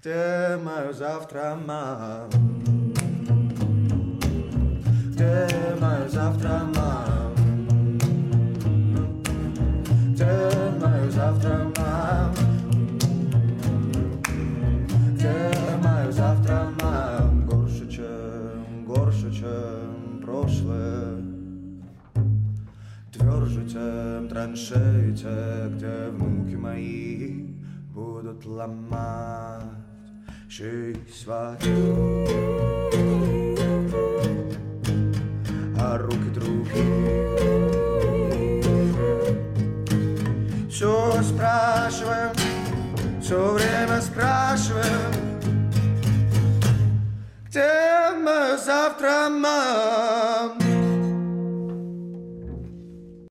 Где мое завтра, мам? Где мое завтра, мам? Где мое завтра, мам? Где мое завтра, мам? Горше, чем прошлое. Тверже, чем траншеи те, где внуки мои будут ломать жизнь свою. А руки другие все спрашиваем, все время спрашиваем, где мы завтра, мам?